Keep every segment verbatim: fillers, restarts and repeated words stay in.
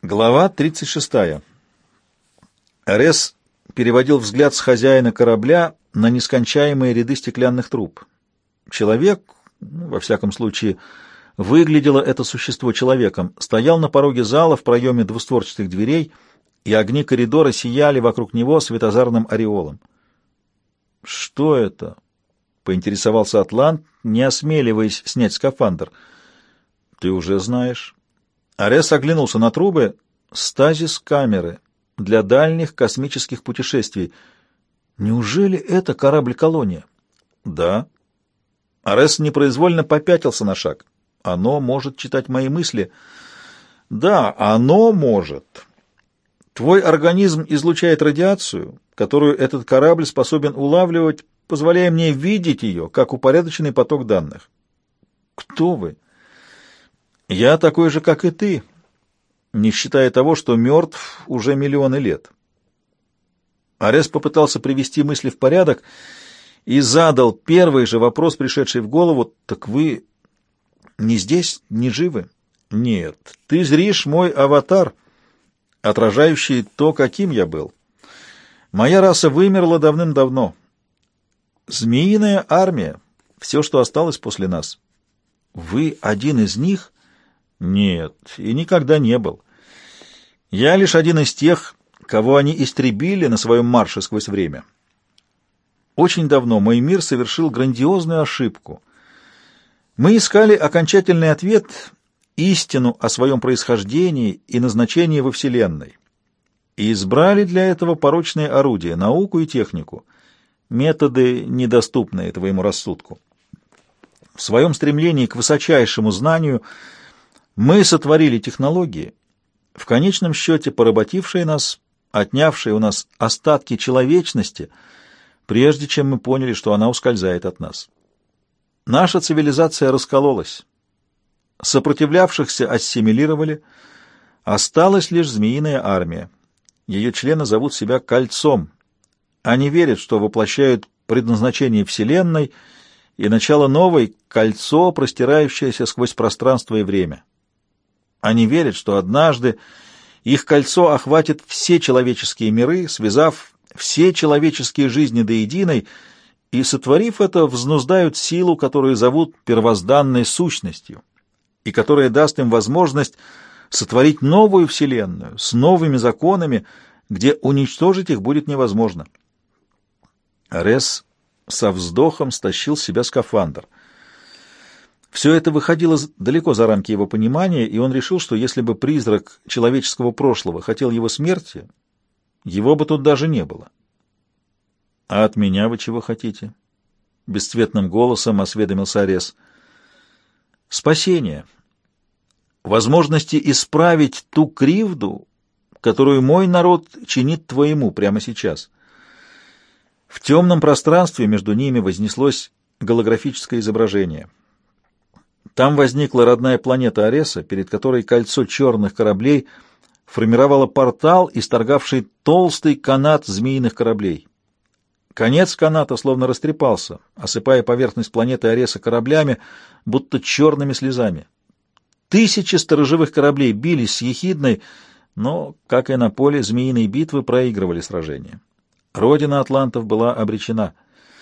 Глава тридцать шестая. Арес переводил взгляд с хозяина корабля на нескончаемые ряды стеклянных труб. Человек, ну, во всяком случае, выглядело это существо человеком, стоял на пороге зала в проеме двустворчатых дверей, и огни коридора сияли вокруг него светозарным ореолом. «Что это?» — поинтересовался Атлант, не осмеливаясь снять скафандр. «Ты уже знаешь». Арес оглянулся на трубы. Стазис камеры для дальних космических путешествий. Неужели это корабль-колония? Да. Арес непроизвольно попятился на шаг. Оно может читать мои мысли. Да, оно может. Твой организм излучает радиацию, которую этот корабль способен улавливать, позволяя мне видеть ее, как упорядоченный поток данных. Кто вы? Я такой же, как и ты, не считая того, что мертв уже миллионы лет. Арес попытался привести мысли в порядок и задал первый же вопрос, пришедший в голову. «Так вы не здесь, не живы?» «Нет, ты зришь мой аватар, отражающий то, каким я был. Моя раса вымерла давным-давно. Змеиная армия — все, что осталось после нас. Вы один из них?» «Нет, и никогда не был. Я лишь один из тех, кого они истребили на своем марше сквозь время. Очень давно мой мир совершил грандиозную ошибку. Мы искали окончательный ответ, истину о своем происхождении и назначении во Вселенной, и избрали для этого порочные орудия, науку и технику, методы, недоступные твоему рассудку. В своем стремлении к высочайшему знанию мы сотворили технологии, в конечном счете поработившие нас, отнявшие у нас остатки человечности, прежде чем мы поняли, что она ускользает от нас. Наша цивилизация раскололась. Сопротивлявшихся ассимилировали, осталась лишь змеиная армия. Ее члены зовут себя Кольцом. Они верят, что воплощают предназначение Вселенной и начало новой — кольцо, простирающееся сквозь пространство и время. Они верят, что однажды их кольцо охватит все человеческие миры, связав все человеческие жизни до единой, и, сотворив это, взнуздают силу, которую зовут первозданной сущностью, и которая даст им возможность сотворить новую Вселенную с новыми законами, где уничтожить их будет невозможно. Арес со вздохом стащил с себя скафандр. Все это выходило далеко за рамки его понимания, и он решил, что если бы призрак человеческого прошлого хотел его смерти, его бы тут даже не было. «А от меня вы чего хотите?» — бесцветным голосом осведомился Арес. «Спасение. Возможности исправить ту кривду, которую мой народ чинит твоему прямо сейчас». В темном пространстве между ними вознеслось голографическое изображение. Там возникла родная планета Ареса, перед которой кольцо черных кораблей формировало портал, исторгавший толстый канат змеиных кораблей. Конец каната словно растрепался, осыпая поверхность планеты Ареса кораблями, будто черными слезами. Тысячи сторожевых кораблей бились с ехидной, но, как и на поле змеиной битвы, проигрывали сражение. Родина атлантов была обречена.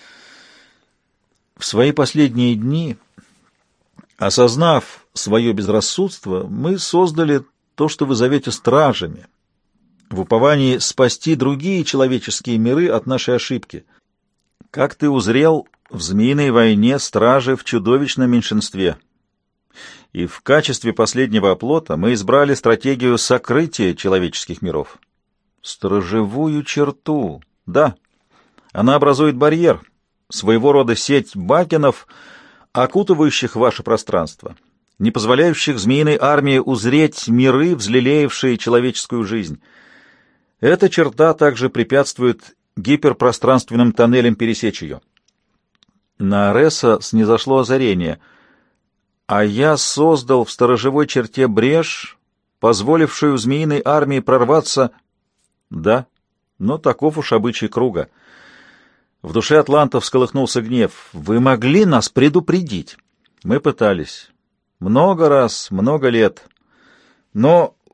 В свои последние дни, осознав свое безрассудство, мы создали то, что вы зовете стражами, в уповании спасти другие человеческие миры от нашей ошибки. Как ты узрел, в змеиной войне стражи в чудовищном меньшинстве. И в качестве последнего оплота мы избрали стратегию сокрытия человеческих миров. Сторожевую черту. Да, она образует барьер, своего рода сеть бакенов, окутывающих ваше пространство, не позволяющих змеиной армии узреть миры, взлелеявшие человеческую жизнь. Эта черта также препятствует гиперпространственным тоннелям пересечь ее. На Ареса снизошло озарение. А я создал в сторожевой черте брешь, позволившую змеиной армии прорваться... Да, но таков уж обычай круга. В душе атлантов всколыхнулся гнев. Вы могли нас предупредить. Мы пытались. Много раз, много лет. Но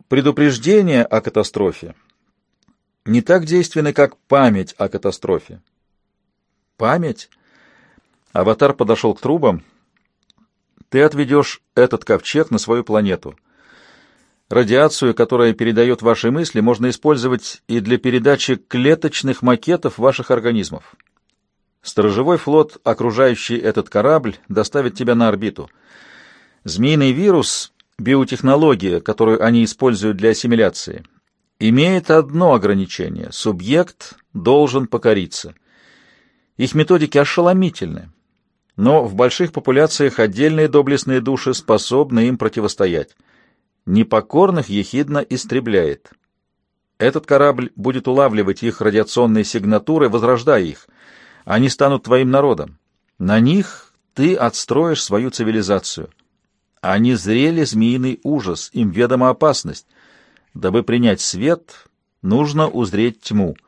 Предупреждение о катастрофе не так действенны, как память о катастрофе. Память? Аватар подошел к трубам. Ты отведешь этот ковчег на свою планету. Радиацию, которая передает ваши мысли, можно использовать и для передачи клеточных макетов ваших организмов. Сторожевой флот, окружающий этот корабль, доставит тебя на орбиту. Змеиный вирус, биотехнология, которую они используют для ассимиляции, имеет одно ограничение — субъект должен покориться. Их методики ошеломительны, но в больших популяциях отдельные доблестные души способны им противостоять. Непокорных ехидно истребляет. Этот корабль будет улавливать их радиационные сигнатуры, возрождая их. Они станут твоим народом. На них ты отстроишь свою цивилизацию. Они зрели змеиный ужас, им ведома опасность. Дабы принять свет, нужно узреть тьму.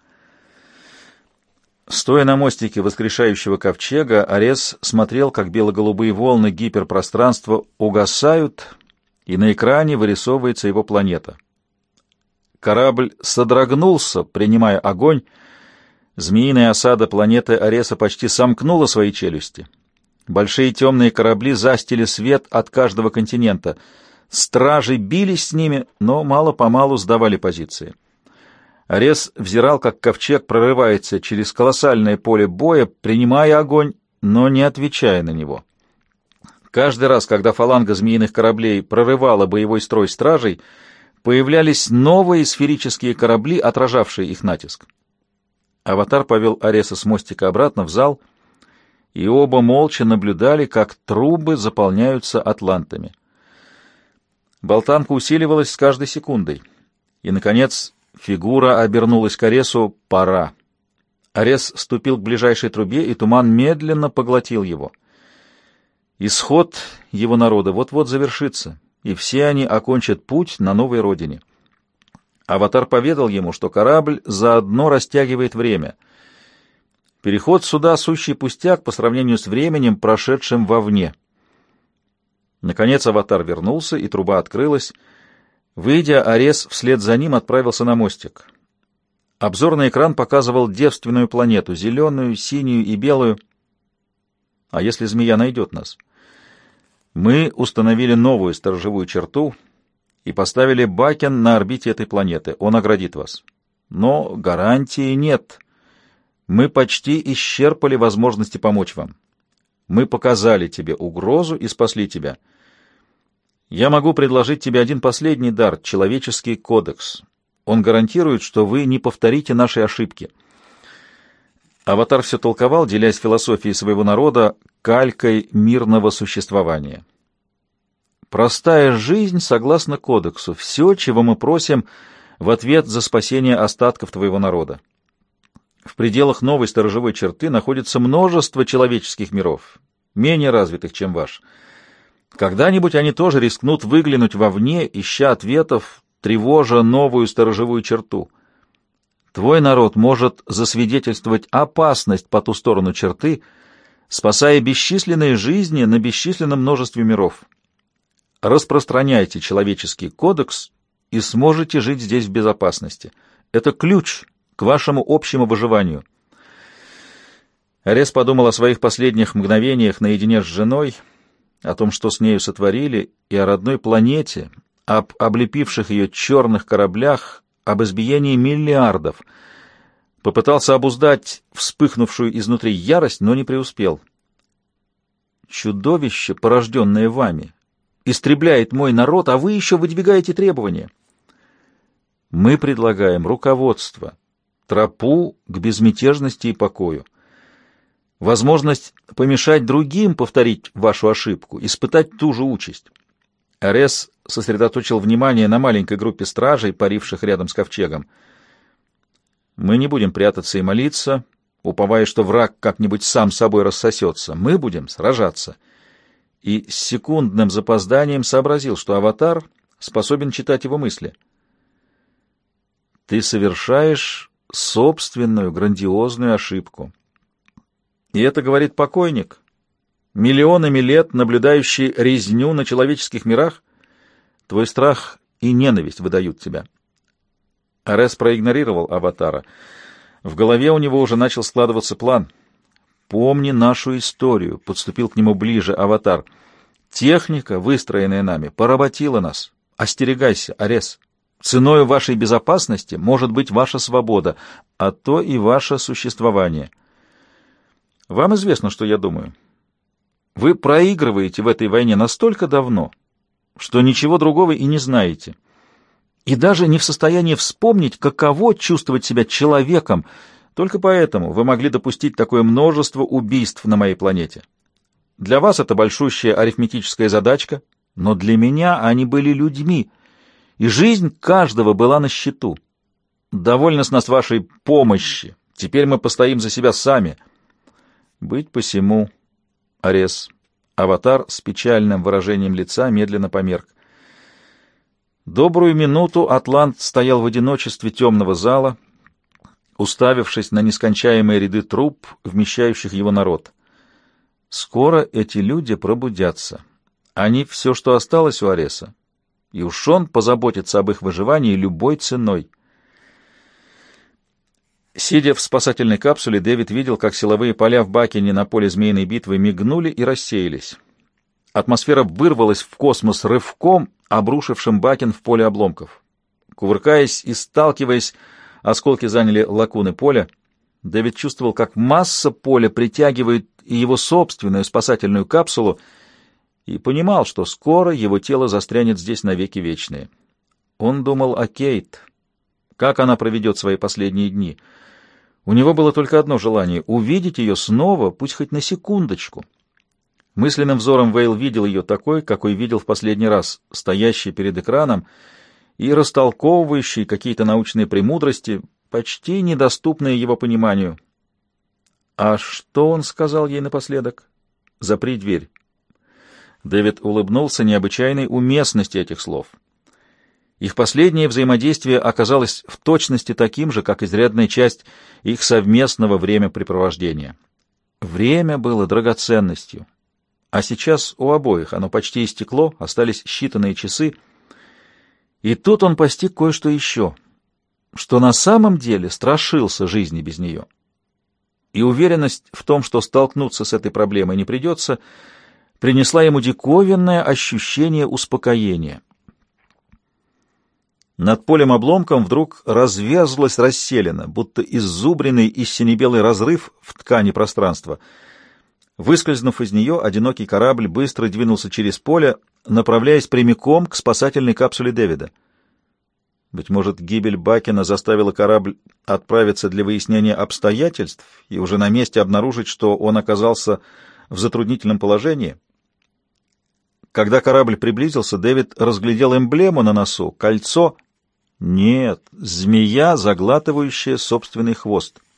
Стоя на мостике воскрешающего ковчега, Арес смотрел, как бело-голубые волны гиперпространства угасают, и на экране вырисовывается его планета. Корабль содрогнулся, принимая огонь. Змеиная осада планеты Ареса почти сомкнула свои челюсти. Большие темные корабли застили свет от каждого континента. Стражи бились с ними, но мало-помалу сдавали позиции. Арес взирал, как ковчег прорывается через колоссальное поле боя, принимая огонь, но не отвечая на него. Каждый раз, когда фаланга змеиных кораблей прорывала боевой строй стражей, появлялись новые сферические корабли, отражавшие их натиск. Аватар повел Ареса с мостика обратно в зал, и оба молча наблюдали, как трубы заполняются атлантами. Болтанка усиливалась с каждой секундой, и, наконец, фигура обернулась к Аресу. Пора. Арес ступил к ближайшей трубе, и туман медленно поглотил его. Исход его народа вот-вот завершится, и все они окончат путь на новой родине. Аватар поведал ему, что корабль заодно растягивает время. Переход сюда — сущий пустяк по сравнению с временем, прошедшим вовне. Наконец Аватар вернулся, и труба открылась. Выйдя, Арес вслед за ним отправился на мостик. Обзорный экран показывал девственную планету, зеленую, синюю и белую. А если змея найдет нас? Мы установили новую сторожевую черту и поставили Бакен на орбите этой планеты. Он оградит вас. Но гарантии нет. Мы почти исчерпали возможности помочь вам. Мы показали тебе угрозу и спасли тебя. Я могу предложить тебе один последний дар — человеческий кодекс. Он гарантирует, что вы не повторите наши ошибки. Аватар все толковал, делясь философией своего народа, калькой мирного существования. Простая жизнь согласно кодексу, все, чего мы просим в ответ за спасение остатков твоего народа. В пределах новой сторожевой черты находится множество человеческих миров, менее развитых, чем ваш. Когда-нибудь они тоже рискнут выглянуть вовне, ища ответов, тревожа новую сторожевую черту. Твой народ может засвидетельствовать опасность по ту сторону черты, спасая бесчисленные жизни на бесчисленном множестве миров. Распространяйте человеческий кодекс и сможете жить здесь в безопасности. Это ключ к вашему общему выживанию. Арес подумал о своих последних мгновениях наедине с женой, о том, что с нею сотворили, и о родной планете, об облепивших ее черных кораблях, об избиении миллиардов. Попытался обуздать вспыхнувшую изнутри ярость, но не преуспел. Чудовище, порожденное вами, истребляет мой народ, а вы еще выдвигаете требования. Мы предлагаем руководство, тропу к безмятежности и покою, возможность помешать другим повторить вашу ошибку, испытать ту же участь. Арес сосредоточил внимание на маленькой группе стражей, паривших рядом с ковчегом. Мы не будем прятаться и молиться, уповая, что враг как-нибудь сам собой рассосется. Мы будем сражаться. И с секундным запозданием сообразил, что Аватар способен читать его мысли. Ты совершаешь собственную грандиозную ошибку. И это говорит покойник, миллионами лет наблюдающий резню на человеческих мирах. Твой страх и ненависть выдают тебя. Арес проигнорировал аватара. В голове у него уже начал складываться план. «Помни нашу историю», — подступил к нему ближе аватар. «Техника, выстроенная нами, поработила нас. Остерегайся, Арес. Ценою вашей безопасности может быть ваша свобода, а то и ваше существование. Вам известно, что я думаю. Вы проигрываете в этой войне настолько давно, что ничего другого и не знаете, и даже не в состоянии вспомнить, каково чувствовать себя человеком. Только поэтому вы могли допустить такое множество убийств на моей планете. Для вас это большущая арифметическая задачка, но для меня они были людьми, и жизнь каждого была на счету. Довольно с нас вашей помощи. Теперь мы постоим за себя сами». «Быть посему, Арес». Аватар с печальным выражением лица медленно померк. Добрую минуту Атлант стоял в одиночестве темного зала, уставившись на нескончаемые ряды труб, вмещающих его народ. Скоро эти люди пробудятся. Они — все, что осталось у Ареса, и уж он позаботится об их выживании любой ценой. Сидя в спасательной капсуле, Дэвид видел, как силовые поля в Бакине на поле Змеиной битвы мигнули и рассеялись. Атмосфера вырвалась в космос рывком, обрушившим Бакин в поле обломков. Кувыркаясь и сталкиваясь, осколки заняли лакуны поля. Дэвид чувствовал, как масса поля притягивает и его собственную спасательную капсулу, и понимал, что скоро его тело застрянет здесь навеки вечные. Он думал о Кейт, как она проведет свои последние дни. У него было только одно желание — увидеть ее снова, пусть хоть на секундочку. Мысленным взором Вейл видел ее такой, какой видел в последний раз, стоящей перед экраном и растолковывающей какие-то научные премудрости, почти недоступные его пониманию. А что он сказал ей напоследок? «Запри дверь». Дэвид улыбнулся необычайной уместности этих слов. Их последнее взаимодействие оказалось в точности таким же, как изрядная часть их совместного времяпрепровождения. Время было драгоценностью, а сейчас у обоих оно почти истекло, остались считанные часы, и тут он постиг кое-что еще, что на самом деле страшился жизни без нее. И уверенность в том, что столкнуться с этой проблемой не придется, принесла ему диковинное ощущение успокоения. Над полем-обломком вдруг разверзлась расселена, будто иззубренный из сине-белый разрыв в ткани пространства. Выскользнув из нее, одинокий корабль быстро двинулся через поле, направляясь прямиком к спасательной капсуле Дэвида. Быть может, гибель Бакина заставила корабль отправиться для выяснения обстоятельств и уже на месте обнаружить, что он оказался в затруднительном положении? Когда корабль приблизился, Дэвид разглядел эмблему на носу, кольцо. Нет, змея, заглатывающая собственный хвост.